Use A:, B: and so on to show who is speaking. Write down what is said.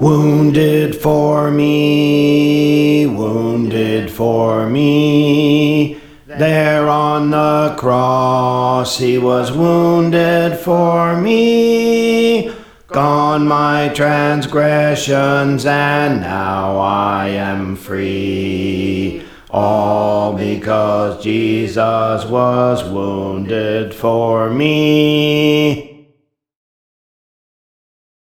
A: Wounded for me, wounded for me. There on the cross he was wounded for me. Gone my transgressions, and now I am free. All because Jesus was wounded for me.